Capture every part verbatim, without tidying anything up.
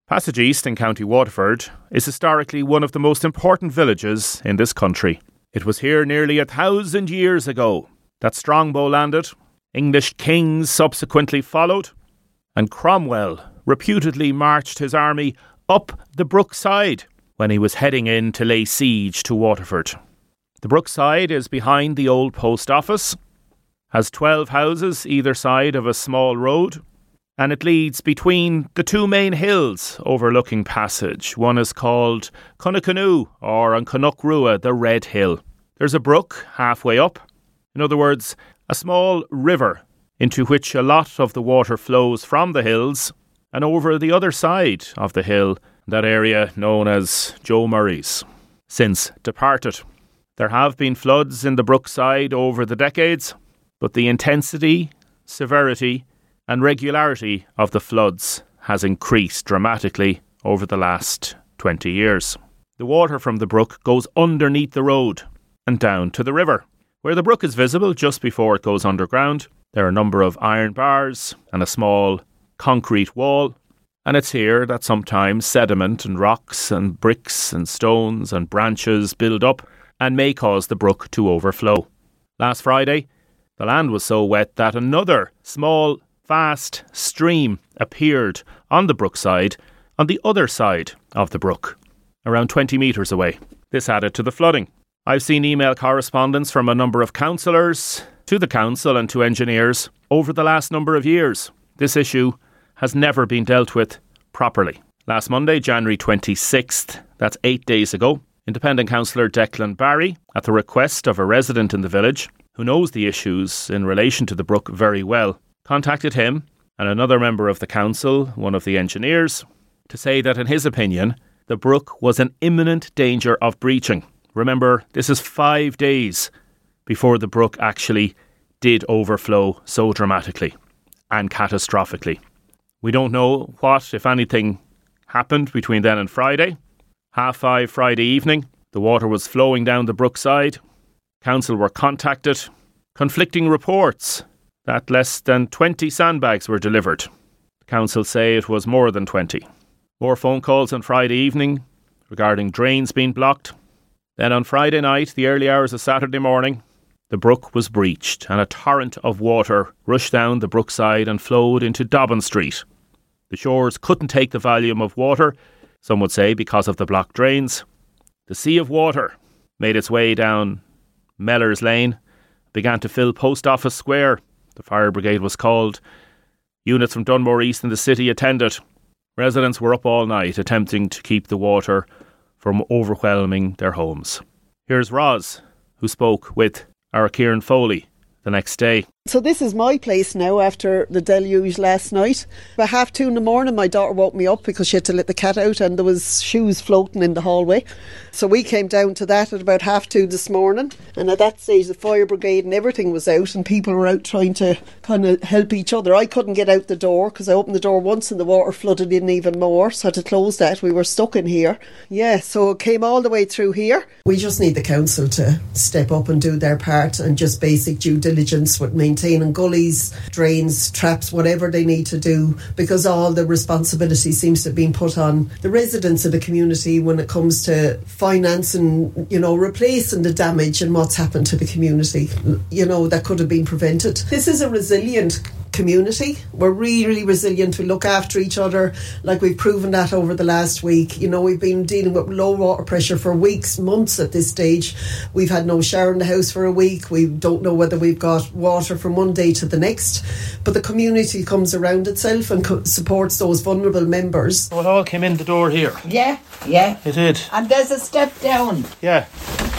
Passage East in County Waterford is historically one of the most important villages in this country. It was here nearly a thousand years ago that Strongbow landed, English kings subsequently followed, and Cromwell reputedly marched his army up the Brookside when he was heading in to lay siege to Waterford. The Brookside is behind the old post office, has twelve houses either side of a small road, and it leads between the two main hills overlooking Passage. One is called Cunnacanoe, or on Canuckrua, the Red Hill. There's a brook halfway up. In other words, a small river into which a lot of the water flows from the hills and over the other side of the hill, that area known as Joe Murray's, since departed. There have been floods in the Brookside over the decades, but the intensity, severity and regularity of the floods has increased dramatically over the last twenty years. The water from the brook goes underneath the road and down to the river. Where the brook is visible just before it goes underground, there are a number of iron bars and a small concrete wall, and it's here that sometimes sediment and rocks and bricks and stones and branches build up and may cause the brook to overflow. Last Friday, the land was so wet that another small fast stream appeared on the Brookside on the other side of the brook, around twenty metres away. This added to the flooding. I've seen email correspondence from a number of councillors to the council and to engineers over the last number of years. This issue has never been dealt with properly. Last Monday, January twenty-sixth, that's eight days ago, Independent Councillor Declan Barry, at the request of a resident in the village who knows the issues in relation to the brook very well, contacted him and another member of the council, one of the engineers, to say that in his opinion, the brook was in imminent danger of breaching. Remember, this is five days before the brook actually did overflow so dramatically and catastrophically. We don't know what, if anything, happened between then and Friday. Half five Friday evening, the water was flowing down the Brookside. Council were contacted. Conflicting reports that less than twenty sandbags were delivered. The council say it was more than twenty. More phone calls on Friday evening regarding drains being blocked. Then on Friday night, the early hours of Saturday morning, the brook was breached and a torrent of water rushed down the Brookside and flowed into Dobbin Street. The shores couldn't take the volume of water, some would say because of the blocked drains. The sea of water made its way down Mellors Lane, began to fill Post Office Square. The fire brigade was called. Units from Dunmore East and the city attended. Residents were up all night attempting to keep the water from overwhelming their homes. Here's Roz, who spoke with our Kieran Foley the next day. So this is my place now after the deluge last night. About half two in the morning, my daughter woke me up because she had to let the cat out and there was shoes floating in the hallway. So we came down to that at about half two this morning, and at that stage the fire brigade and everything was out and people were out trying to kind of help each other. I couldn't get out the door because I opened the door once and the water flooded in even more, so I had to close that. We were stuck in here. Yeah, so it came all the way through here. We just need the council to step up and do their part and just basic due diligence with maintaining gullies, drains, traps, whatever they need to do, because all the responsibility seems to have been put on the residents of the community when it comes to financing, you know, replacing the damage and what's happened to the community, you know, that could have been prevented. This is a resilient community. We're really, really resilient. We look after each other, like we've proven that over the last week. You know, we've been dealing with low water pressure for weeks, months at this stage. We've had no shower in the house for a week. We don't know whether we've got water from one day to the next. But the community comes around itself and co- supports those vulnerable members. Well, it all came in the door here. Yeah, yeah. It did. And there's a step down. Yeah.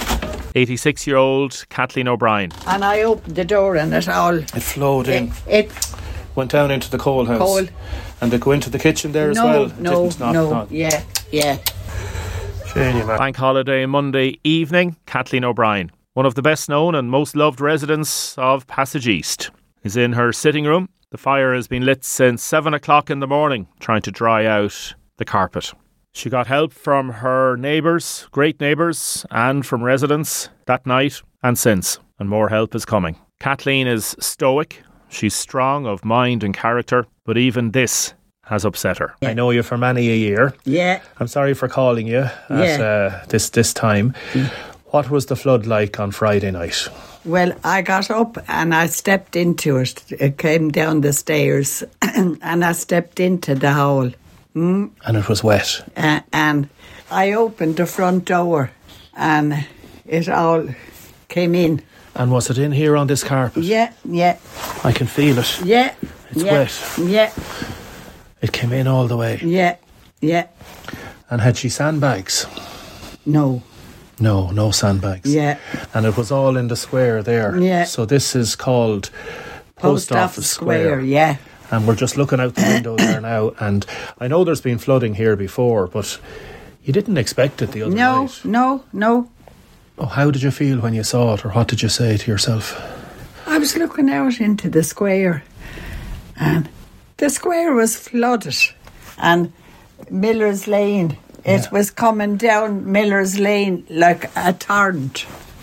eighty-six-year-old Kathleen O'Brien. And I opened the door and it all... It flowed in. It... it went down into the coal house. Coal. And they go into the kitchen there no, as well. No, Didn't, not, no, not. yeah, yeah. Bank holiday Monday evening, Kathleen O'Brien, one of the best known and most loved residents of Passage East, is in her sitting room. The fire has been lit since seven o'clock in the morning, trying to dry out the carpet. She got help from her neighbours, great neighbours, and from residents that night and since, and more help is coming. Kathleen is stoic. She's strong of mind and character, but even this has upset her. Yeah. I know you for many a year. Yeah. I'm sorry for calling you at Yeah. uh, this, this time. Mm. What was the flood like on Friday night? Well, I got up and I stepped into it. It came down the stairs and I stepped into the hole. Mm? And it was wet. Uh, and I opened the front door and it all came in. And was it in here on this carpet? Yeah, yeah. I can feel it. Yeah. It's yeah, wet. Yeah. It came in all the way. Yeah, yeah. And had she sandbags? No. No, no sandbags. Yeah. And it was all in the square there. Yeah. So this is called Post, Post Office, Office Square. Square, yeah. And we're just looking out the window there now. And I know there's been flooding here before, but you didn't expect it the other no, night. No, no, no. Oh, how did you feel when you saw it, or what did you say to yourself? I was looking out into the square and the square was flooded and Miller's Lane, it yeah. was coming down Miller's Lane like a torrent.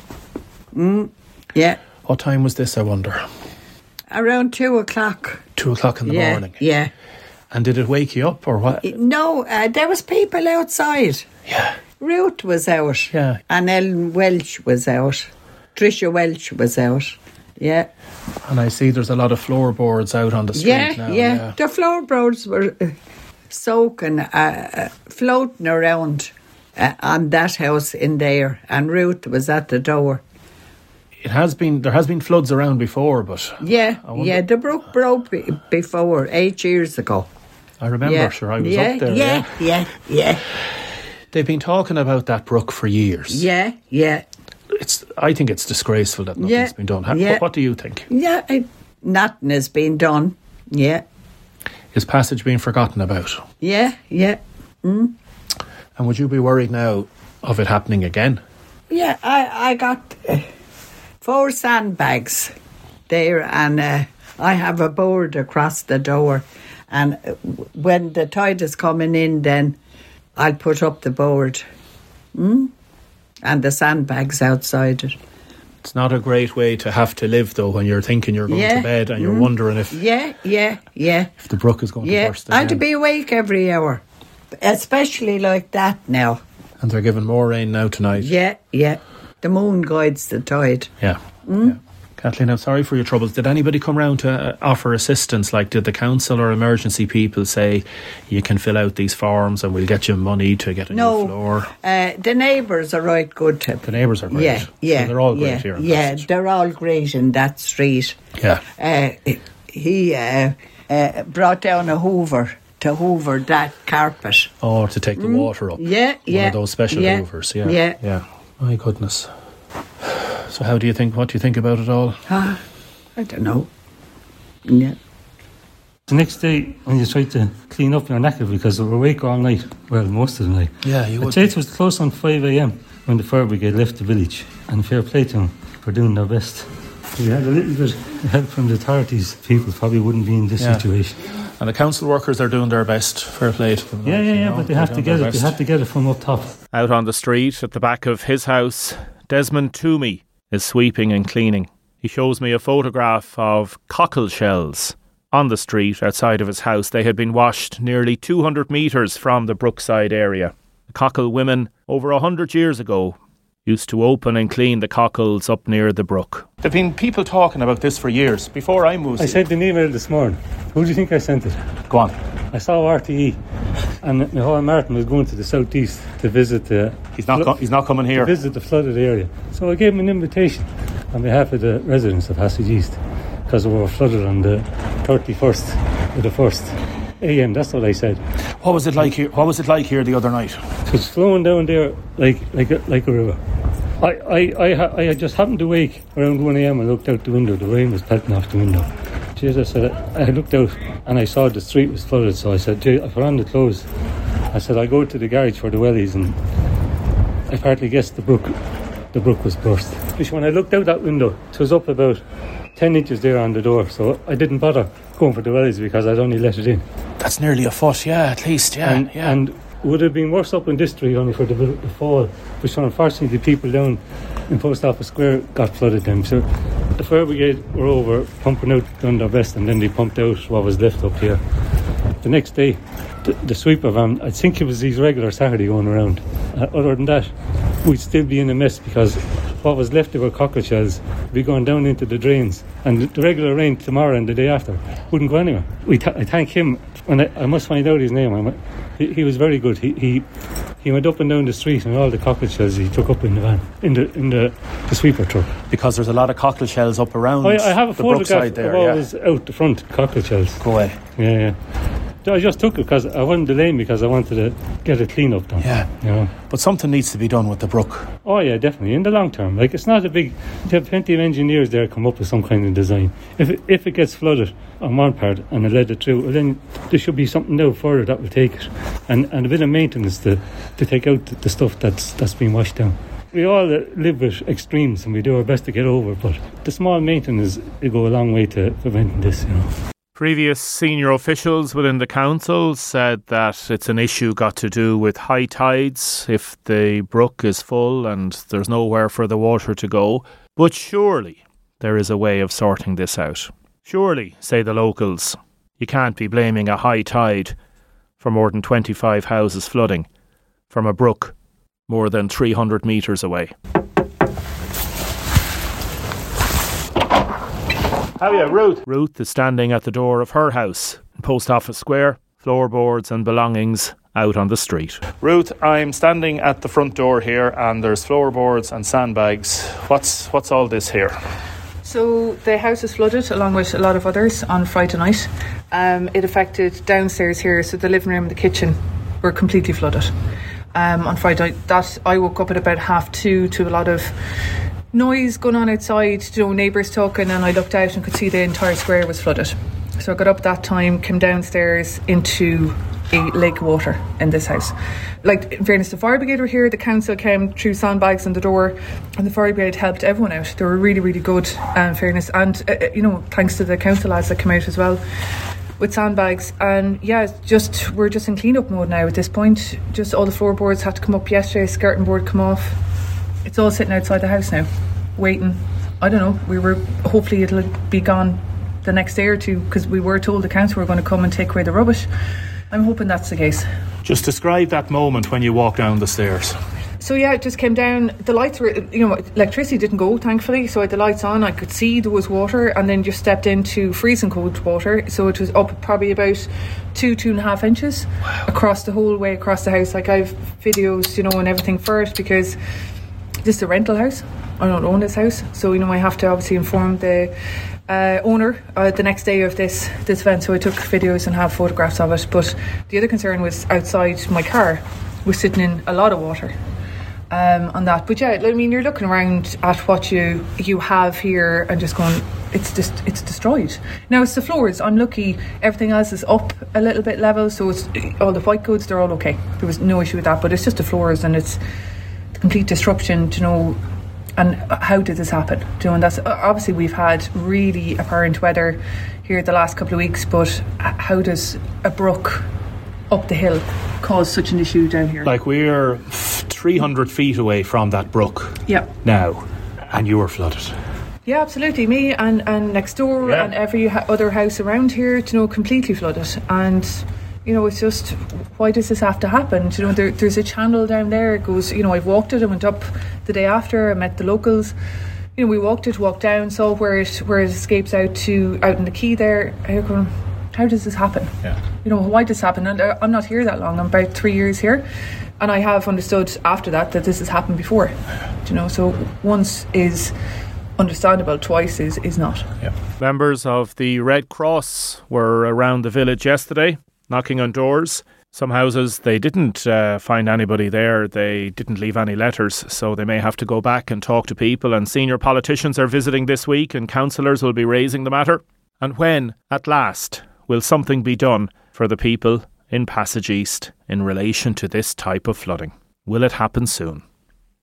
Mm, yeah. What time was this, I wonder? Around two o'clock. Two o'clock in the yeah, morning? Yeah. And did it wake you up or what? No, uh, there was people outside. Yeah. Ruth was out. Yeah. And Ellen Welsh was out. Tricia Welsh was out. Yeah. And I see there's a lot of floorboards out on the street yeah, now. Yeah, yeah. The floorboards were uh, soaking, uh, uh, floating around uh, on that house in there. And Ruth was at the door. It has been, there has been floods around before, but... Yeah, yeah, the brook broke b- before, eight years ago. I remember, yeah. sure, I was yeah, up there. Yeah, yeah, yeah, yeah. They've been talking about that brook for years. Yeah, yeah. It's. I think it's disgraceful that nothing's yeah, been done. How, yeah. what, what do you think? Yeah, I, nothing has been done. Yeah. Is passage being forgotten about? Yeah, yeah. Mm. And would you be worried now of it happening again? Yeah, I, I got uh, four sandbags there and uh, I have a board across the door. And when the tide is coming in, then I'll put up the board. Mm? And the sandbags outside it. It's not a great way to have to live, though, when you're thinking you're going yeah. to bed and you're mm. wondering if... Yeah, yeah, yeah. If the brook is going yeah. to burst again. I had to be awake every hour. Especially like that now. And they're giving more rain now tonight. Yeah, yeah. The moon guides the tide. Yeah, mm? yeah. Kathleen, I'm sorry for your troubles. Did anybody come round to uh, offer assistance? Like, did the council or emergency people say you can fill out these forms and we'll get you money to get a no, new floor? Uh, the neighbours are right good to The neighbours are great. Yeah, yeah. So they're all great yeah, here. In yeah, Passage. They're all great in that street. Yeah. Uh, he uh, uh, brought down a hoover to hoover that carpet. Or to take the mm? water up. Yeah, yeah. One of those special yeah, hoovers. Yeah, yeah. Yeah. My goodness. So how do you think, what do you think about it all? Uh, I don't know. Yeah. The next day, when you tried to clean up, you're knackered because we were awake all night. Well, most of the night. Yeah, you would. I'd say it was close on five a.m. when the fire brigade left the village. And fair play to them for doing their best. We had a little bit of help from the authorities. People probably wouldn't be in this yeah. situation. And the council workers are doing their best. Fair play to them. Yeah, yeah, yeah, know, but they have to get it. They have to get it from up top. Out on the street, at the back of his house, Desmond Toomey is sweeping and cleaning. He shows me a photograph of cockle shells on the street outside of his house. They had been washed nearly two hundred metres from the Brookside area. The cockle women, over one hundred years ago, used to open and clean the cockles up near the brook. There have been people talking about this for years, before I moved. I sent an email this morning. Who do you think I sent it? Go on. I saw R T E, and Micheál Martin was going to the southeast to visit the... He's not, flo- co- he's not coming here. To visit the flooded area. So I gave him an invitation on behalf of the residents of Passage East, because we were flooded on the thirty-first or the first a m. That's what I said. What was it like here? What was it like here the other night? It was flowing down there like like a, like a river. I I I, ha- I just happened to wake around one a m and looked out the window. The rain was pelting off the window. Jesus, I said, I looked out and I saw the street was flooded. So I said, Gee, I put on the clothes. I said, I go to the garage for the wellies, and I partly guessed the brook. The brook was burst. When I looked out that window, it was up about ten inches there on the door, so I didn't bother going for the wellies because I'd only let it in. That's nearly a foot, yeah, at least, yeah. And, yeah. and would have been worse up in this street only for the, the fall, which unfortunately the people down in Post Office Square got flooded then. So the fire brigade were over pumping out, done their best, and then they pumped out what was left up here. the next day, the, the sweeper van, I think it was these regular Saturday going around. Uh, other than that, we'd still be in a mess because what was left of our cockle shells would be going down into the drains, and the regular rain tomorrow and the day after wouldn't go anywhere. We th- I thank him, and I, I must find out his name. I'm, he, he was very good. He, he he went up and down the street, and all the cockle shells he took up in the van, in the in the, the sweeper truck. Because there's a lot of cockle shells up around. I, I have a the photograph there, of yeah. always out the front cockle shells. Go away. Yeah, yeah. I just took it because I wasn't delaying because I wanted to get a clean up done. Yeah. You know? But something needs to be done with the brook. Oh yeah, definitely. In the long term. Like, it's not a big... There are plenty of engineers there come up with some kind of design. If it, if it gets flooded on one part and it let it through, well, then there should be something now further that will take it. And and a bit of maintenance to, to take out the, the stuff that's that's been washed down. We all uh, live with extremes and we do our best to get over it, but the small maintenance will go a long way to preventing this, you know. Previous senior officials within the council said that it's an issue got to do with high tides, if the brook is full and there's nowhere for the water to go. But surely there is a way of sorting this out. Surely, say the locals, you can't be blaming a high tide for more than twenty-five houses flooding from a brook more than three hundred metres away. How are you, Ruth? Ruth is standing at the door of her house in Post Office Square, floorboards and belongings out on the street. Ruth, I'm standing at the front door here and there's floorboards and sandbags. What's what's all this here? So the house is flooded along with a lot of others on Friday night. Um, it affected downstairs here, so the living room and the kitchen were completely flooded. Um, on Friday night, that I woke up at about half two to a lot of noise going on outside, you know, neighbours talking, and I looked out and could see the entire square was flooded. So I got up that time, came downstairs into a lake of water in this house. Like, in fairness, the fire brigade were here, the council came through sandbags on the door, and the fire brigade helped everyone out. They were really, really good, uh, in fairness, and uh, you know, thanks to the council lads that came out as well with sandbags. And yeah, just we're just in clean up mode now at this point. Just all the floorboards had to come up yesterday, skirting board come off. It's all sitting outside the house now, waiting. I don't know, we were, hopefully it'll be gone the next day or two, because we were told the council were going to come and take away the rubbish. I'm hoping that's the case. Just describe that moment when you walk down the stairs. So yeah, it just came down, the lights were, you know, electricity didn't go, thankfully, so I had the lights on, I could see there was water, and then just stepped into freezing cold water, so it was up probably about two, two and a half inches. Wow. Across the whole way across the house. Like, I have videos, you know, and everything first, because this is a rental house. I don't own this house, so you know I have to obviously inform the uh, owner uh, the next day of this this event. So I took videos and have photographs of it. But the other concern was outside my car was sitting in a lot of water um, on that. But yeah, I mean, you're looking around at what you you have here and just going, it's just it's destroyed. Now it's the floors. I'm lucky. Everything else is up a little bit level, so it's all the white goods, they're all okay. There was no issue with that. But it's just the floors, and it's complete disruption, you know. And how did this happen? You know, and that's obviously we've had really apparent weather here the last couple of weeks, but how does a brook up the hill cause such an issue down here? Like, we're three hundred feet away from that brook. Yeah. Now, and you were flooded. Yeah, absolutely. Me and, and next door yeah. and every ha- other house around here, you know, completely flooded. And you know, it's just, why does this have to happen? You know, there, there's a channel down there. It goes, you know, I've walked it. I went up the day after. I met the locals. You know, we walked it, walked down, saw where it where it escapes out to out in the quay there. I'm going, how does this happen? Yeah. You know, why does this happen? And I'm not here that long. I'm about three years here, and I have understood after that that this has happened before. You know, so once is understandable, twice is is not. Yeah. Members of the Red Cross were around the village yesterday, knocking on doors. Some houses, they didn't uh, find anybody there. They didn't leave any letters, so they may have to go back and talk to people. And senior politicians are visiting this week, and councillors will be raising the matter. And when, at last, will something be done for the people in Passage East in relation to this type of flooding? Will it happen soon?